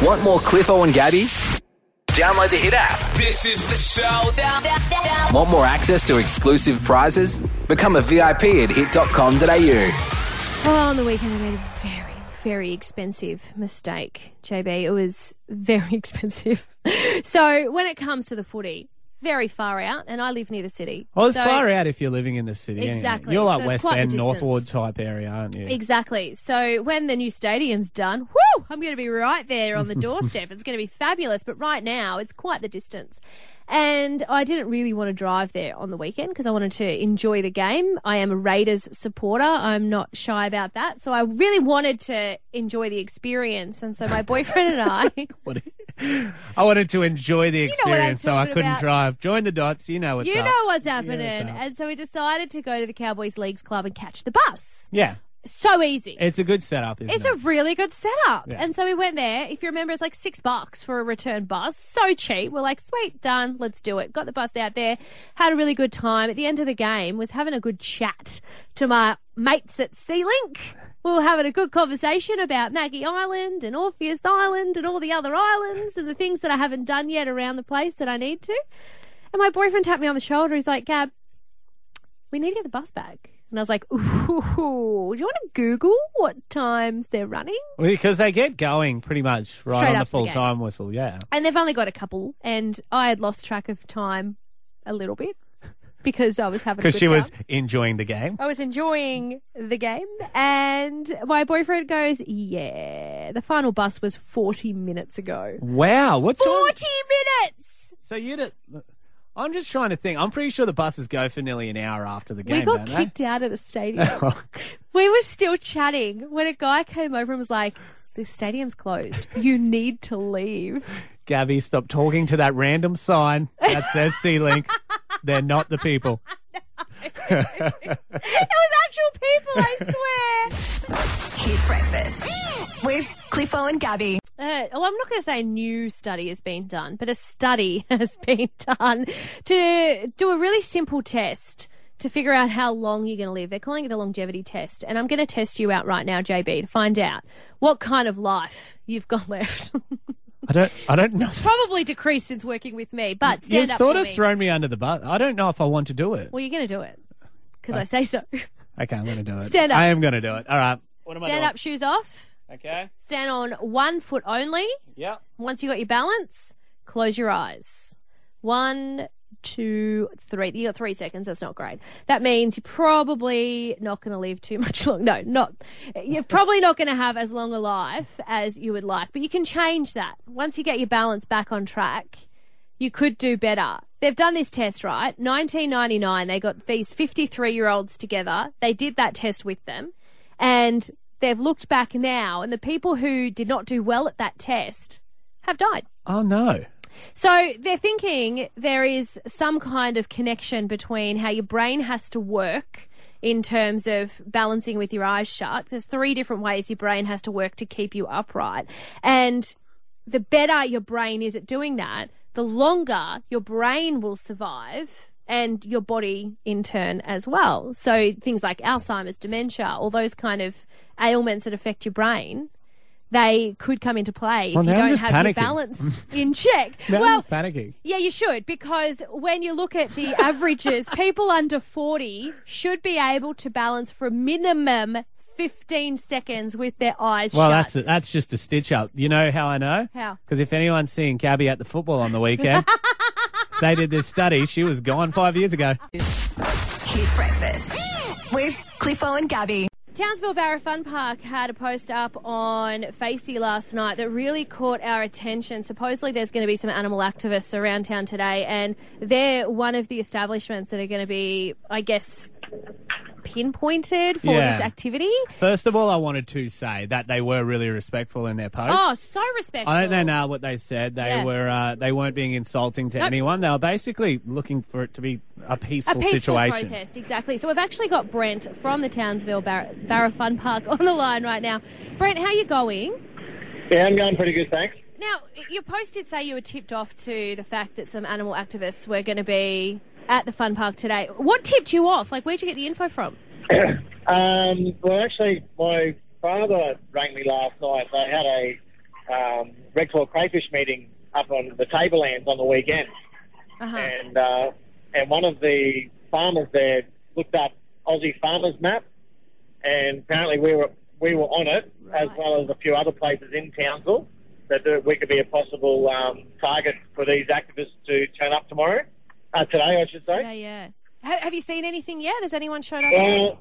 Want more Cliffo and Gabby? Download the Hit app. This is the showdown. Want more access to exclusive prizes? Become a VIP at hit.com.au. Oh, on the weekend I made a very, very expensive mistake, JB. It was very expensive. So when it comes to the footy, very far out, and I live near the city. Well, it's So- far out if you're living in the city. Exactly. Anyway. You're like So it's West quite the End, distance. Northwood type area, aren't you? Exactly. So when the new stadium's done, I'm going to be right there on the doorstep. It's going to be fabulous. But right now, it's quite the distance. And I didn't really want to drive there on the weekend because I wanted to enjoy the game. I am a Raiders supporter. I'm not shy about that. So I really wanted to enjoy the experience. And so my boyfriend and I... I wanted to enjoy the know what I'm experience, so I talking couldn't about. drive. Join the dots. You know what's up. You know what's happening. Yeah, what's up. And so we decided to go to the Cowboys Leagues Club and catch the bus. Yeah. So easy. It's a good setup, isn't It's it? a really good setup. Yeah. And so we went there. If you remember, it's like $6 for a return bus. So cheap. We're like, sweet, done. Let's do it. Got the bus out there. Had a really good time. At the end of the game, was having a good chat to my mates at Sea-Link. We were having a good conversation about Maggie Island and Orpheus Island and all the other islands and the things that I haven't done yet around the place that I need to. And my boyfriend tapped me on the shoulder. He's like, Gab, we need to get the bus back. And I was like, ooh, do you want to Google what times they're running? Because they get going pretty much right Straight on the after the full game. time whistle, yeah. And they've only got a couple. And I had lost track of time a little bit because I was having a good Because she time. was enjoying the game. I was enjoying the game. And my boyfriend goes, yeah, the final bus was 40 minutes ago. Wow. What's 40 minutes! So I'm just trying to think. I'm pretty sure the buses go for nearly an hour after the game, We got don't they? kicked out of the stadium. We were still chatting when a guy came over and was like, the stadium's closed. You need to leave. Gabby, stop talking to that random sign that says Sea-Link. They're not the people. It was actual people, I swear. Hit Breakfast with Cliffo and Gabby. I'm not going to say a new study has been done, but a study has been done to do a really simple test to figure out how long you're going to live. They're calling it the longevity test. And I'm going to test you out right now, JB, to find out what kind of life you've got left. I don't know. Probably decreased since working with me, but stand You've up sort for of me. thrown me under the bus. I don't know if I want to do it. Well, you're going to do it because I say so. Okay, I'm going to do it. Stand up. I am going to do it. All right. What am I Stand doing? up, shoes off. Okay. Stand on 1 foot only. Yep. Once you got your balance, close your eyes. 1, 2, 3. You got 3 seconds. That's not great. That means you're probably not going to live too much long. No, not. You're probably not going to have as long a life as you would like. But you can change that. Once you get your balance back on track, you could do better. They've done this test, right? 1999, they got these 53-year-olds together. They did that test with them. And they've looked back now, and the people who did not do well at that test have died. Oh, no. So they're thinking there is some kind of connection between how your brain has to work in terms of balancing with your eyes shut. There's 3 different ways your brain has to work to keep you upright. And the better your brain is at doing that, the longer your brain will survive and your body in turn as well. So things like Alzheimer's, dementia, all those kind of ailments that affect your brain, they could come into play if Well, you now I'm don't just have panicking. your balance in check. Now well, I'm just panicking. yeah, you should, because when you look at the averages, people under 40 should be able to balance for a minimum 15 seconds with their eyes Well, shut. that's just a stitch up. You know how I know? How? Because if anyone's seeing Gabby at the football on the weekend, they did this study. She was gone 5 years ago. Hit Breakfast with Cliffo and Gabby. Townsville Barra Fun Park had a post up on Facey last night that really caught our attention. Supposedly there's going to be some animal activists around town today, and they're one of the establishments that are going to be, I guess, pinpointed for Yeah. this activity. First of all, I wanted to say that they were really respectful in their post. Oh, so respectful. I don't know what they said. They Yeah. they weren't being insulting to Nope. anyone. They were basically looking for it to be a peaceful, A peaceful situation. protest, exactly. So we've actually got Brent from the Townsville Barra Fun Park on the line right now. Brent, how you going? Yeah, I'm going pretty good, thanks. Now, your post did say you were tipped off to the fact that some animal activists were going to be at the fun park today. What tipped you off? Like, where'd you get the info from? Well, actually, my father rang me last night. They had Red Claw Crayfish meeting up on the Tablelands on the weekend. Uh-huh. And one of the farmers there looked up Aussie Farmers Map, and apparently we were on it, as Right. well as a few other places in Townsville, that we could be a possible target for these activists to turn up today, I should say. Yeah, yeah. Have you seen anything yet? Has anyone shown up? Well,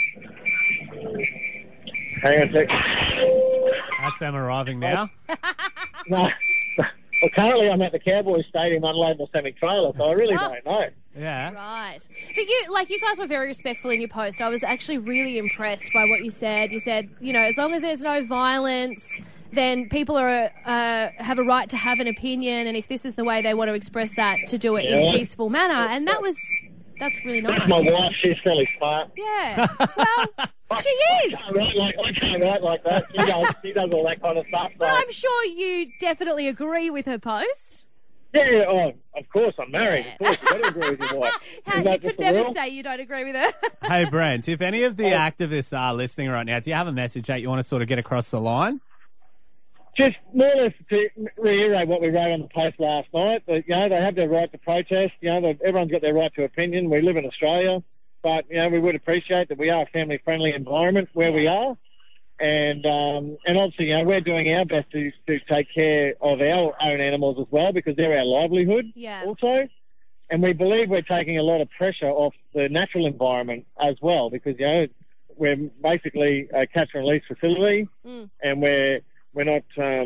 hang on a sec. That's them arriving now. No. Well, currently I'm at the Cowboys Stadium unloading a semi-trailer, so I really don't know. Yeah. Right. But you guys were very respectful in your post. I was actually really impressed by what you said. You said, as long as there's no violence, then people are have a right to have an opinion, and if this is the way they want to express that, to do it in a peaceful manner. And that's really nice. That's my wife. She's fairly smart. Yeah. Well, she is. I can't write like that. She does all that kind of stuff. But So. I'm sure you definitely agree with her post. Yeah, of course, I'm married. Yeah. Of course, you've got to agree with your wife. How, Is you that could just the never rule? say you don't agree with her. Hey, Brent, if any of the activists are listening right now, do you have a message that you want to sort of get across the line? Just more or less to reiterate what we wrote on the post last night, that, they have their right to protest. Everyone's got their right to opinion. We live in Australia, but, we would appreciate that we are a family-friendly environment where we are. And obviously, we're doing our best to take care of our own animals as well, because they're our livelihood also. And we believe we're taking a lot of pressure off the natural environment as well, because, we're basically a catch and release facility, and we're not,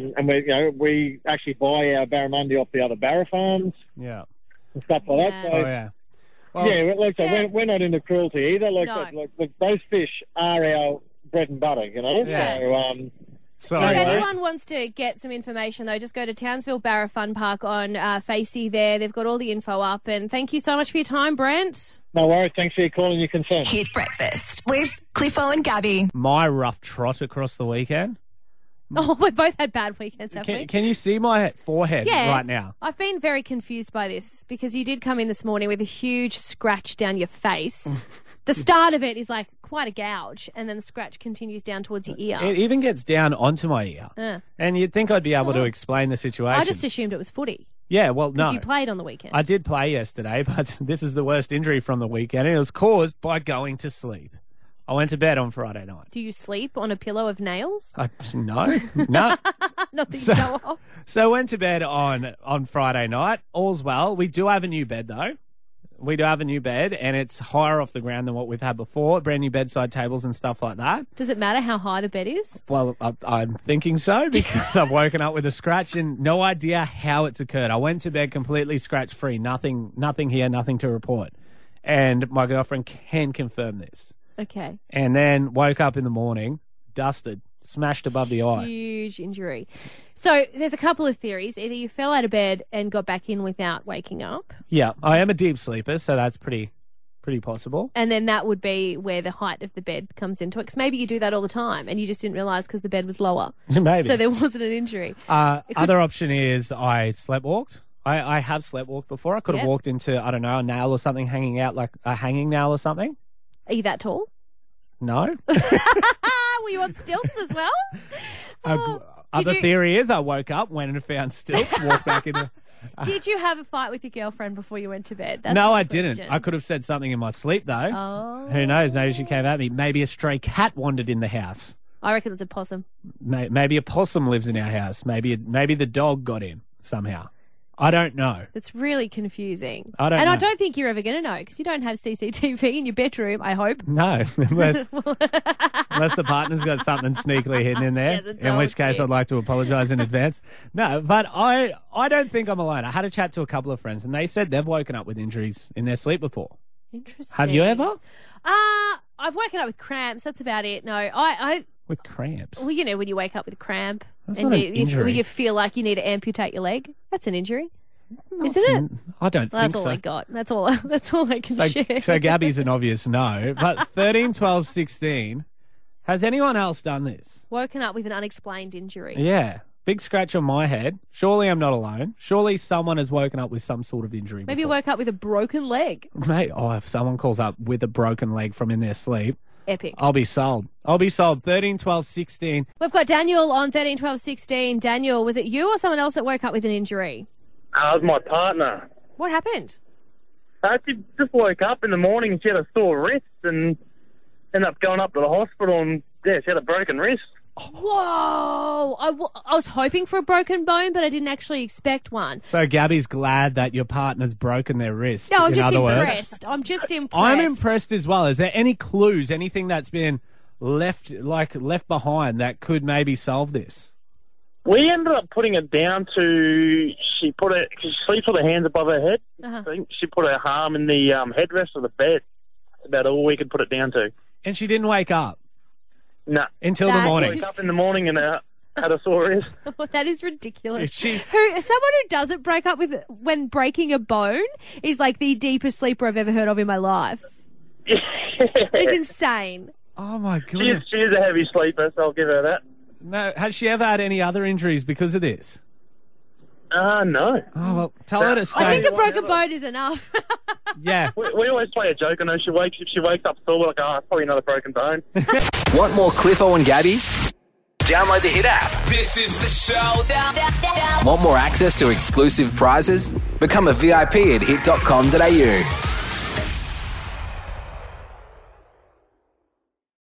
we actually buy our barramundi off the other barra farms Yeah. and stuff like that. So, Oh, yeah. Well, we're not into cruelty either. No. Those fish are our bread and butter, Yeah. So, so, If anyway. anyone wants to get some information, though, just go to Townsville Barra Fun Park on Facey there. They've got all the info up. And thank you so much for your time, Brent. No worries. Thanks for your call and your concern. Hit Breakfast with Cliffo and Gabby. my rough trot across the weekend. Oh, we've both had bad weekends, haven't we? Can you see my forehead Yeah. right now? I've been very confused by this because you did come in this morning with a huge scratch down your face. The start of it is like quite a gouge, and then the scratch continues down towards your ear. It even gets down onto my ear. And you'd think I'd be able to explain the situation. I just assumed it was footy yeah, well, no. because you played on the weekend. I did play yesterday, but this is the worst injury from the weekend, and it was caused by going to sleep. I went to bed on Friday night. Do you sleep on a pillow of nails? No. Not that you know of. So I went to bed on Friday night. All's well. We do have a new bed, though. We do have a new bed, and it's higher off the ground than what we've had before. Brand new bedside tables and stuff like that. Does it matter how high the bed is? Well, I'm thinking so because I've woken up with a scratch and no idea how it's occurred. I went to bed completely scratch-free. Nothing here, nothing to report. And my girlfriend can confirm this. Okay. And then woke up in the morning, dusted, smashed above the eye. Huge injury. So there's a couple of theories. Either you fell out of bed and got back in without waking up, Yeah, I am a deep sleeper, so that's pretty possible. and then that would be where the height of the bed comes into it. Because maybe you do that all the time and you just didn't realise because the bed was lower. Maybe. So there wasn't an injury. Other option is I sleepwalked. I have sleepwalked before. I could have Yeah. walked into, I don't know, a nail or something hanging out, like a hanging nail or something. Are you that tall? No. Were you on stilts as well? Other you- theory is I woke up, went and found stilts, walked back into... Did you have a fight with your girlfriend before you went to bed? That's No, my I didn't. question. I could have said something in my sleep, though. Oh. Who knows? Maybe she came at me. Maybe a stray cat wandered in the house. I reckon it was a possum. Maybe a possum lives in our house. Maybe the dog got in somehow. I don't know. That's really confusing. I don't and know. I don't think you're ever going to know because you don't have CCTV in your bedroom, I hope. No, unless the partner's got something sneakily hidden in there, hasn't in which told case you. I'd like to apologise in advance. No, but I don't think I'm alone. I had a chat to a couple of friends and they said they've woken up with injuries in their sleep before. Interesting. Have you ever? I've woken up with cramps. That's about it. No, I With cramps? well, you know, when you wake up with cramp That's and not an you injury. you feel like you need to amputate your leg, that's an injury, isn't it? I don't Well, think that's all so. I got. That's all. That's all I can share. So Gabby's an obvious no. But 13, 12, 16, has anyone else done this? Woken up with an unexplained injury. Yeah. Big scratch on my head. Surely I'm not alone. Surely someone has woken up with some sort of injury Maybe you before. woke up with a broken leg. Mate, if someone calls up with a broken leg from in their sleep, Epic. I'll be sold. 13, 12, 16. We've got Daniel on 13, 12, 16. Daniel, was it you or someone else that woke up with an injury? It was my partner. What happened? She just woke up in the morning and she had a sore wrist and ended up going up to the hospital and, she had a broken wrist. Whoa! I was hoping for a broken bone, but I didn't actually expect one. So Gabby's glad that your partner's broken their wrist. No, I'm in just other impressed. Words. I'm just impressed. I'm impressed as well. Is there any clues, anything that's been left behind that could maybe solve this? We ended up putting it down to she sleeps with her hands above her head. Uh-huh. I think she put her arm in the headrest of the bed. That's about all we could put it down to. And she didn't wake up No. until the morning. Woke up in the morning and had a sore wrist. That is ridiculous. Someone who doesn't break up with when breaking a bone is like the deepest sleeper I've ever heard of in my life. It's insane. Oh my goodness! She is a heavy sleeper, so I'll give her that. No, has she ever had any other injuries because of this? No. Oh well, tell her to stay. I think a broken bone is enough. Yeah. We always play a joke on her. If she wakes up sore, we're like, it's probably another broken bone. Want more Cliffo and Gabby? Download the Hit app. This is the showdown. Want more access to exclusive prizes? Become a VIP at hit.com.au.